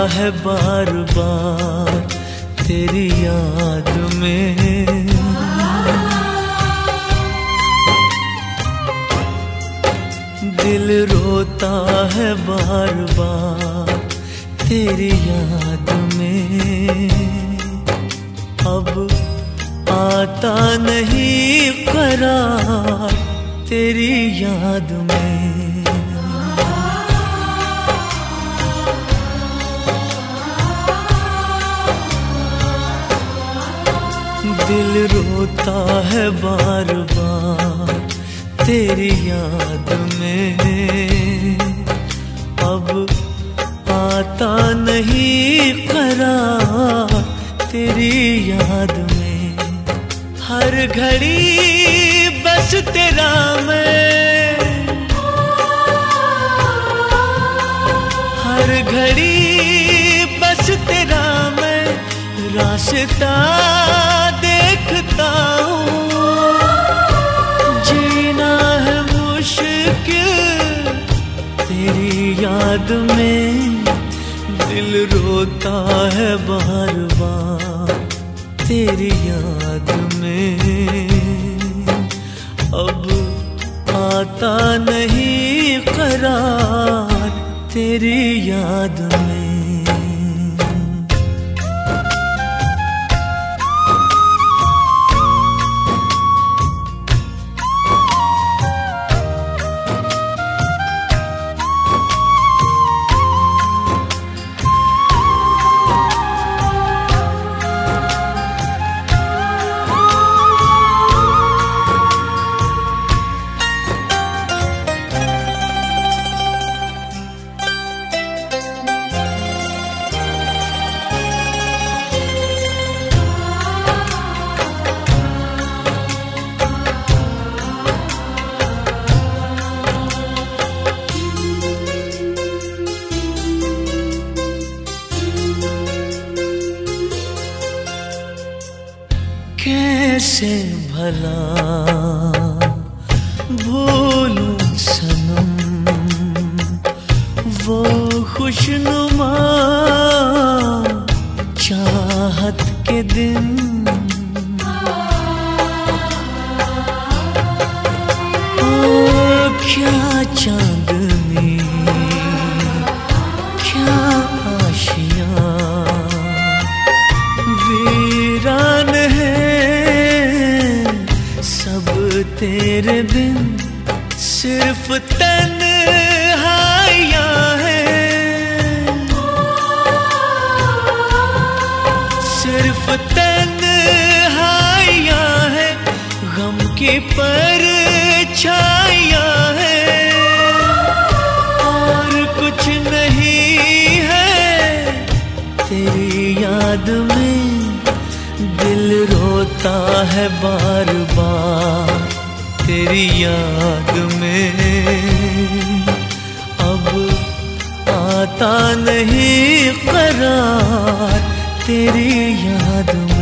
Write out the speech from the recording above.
है बार बार तेरी याद में। दिल रोता है बार बार तेरी याद में। अब आता नहीं करार तेरी याद में। दिल रोता है बार बार तेरी याद में। अब आता नहीं करार तेरी याद में। हर घड़ी बस तेरा मैं, हर घड़ी बस तेरा मैं रास्ता देखता हूँ। जीना है मुश्किल तेरी याद में। दिल रोता है बार बार तेरी याद में। अब आता नहीं करार तेरी याद में। कैसे भला भूलूं सनम वो खुशनुमा चाहत के दिन। ओ क्या चांदनी क्या आशियां वीरान है तेरे बिन। सिर्फ तन्हाइयां हैं, सिर्फ तन्हाइयां हैं। गम की परछाइयां हैं और कुछ नहीं है तेरी याद में। दिल रोता है बार बार तेरी याद में। अब आता नहीं करार तेरी याद में।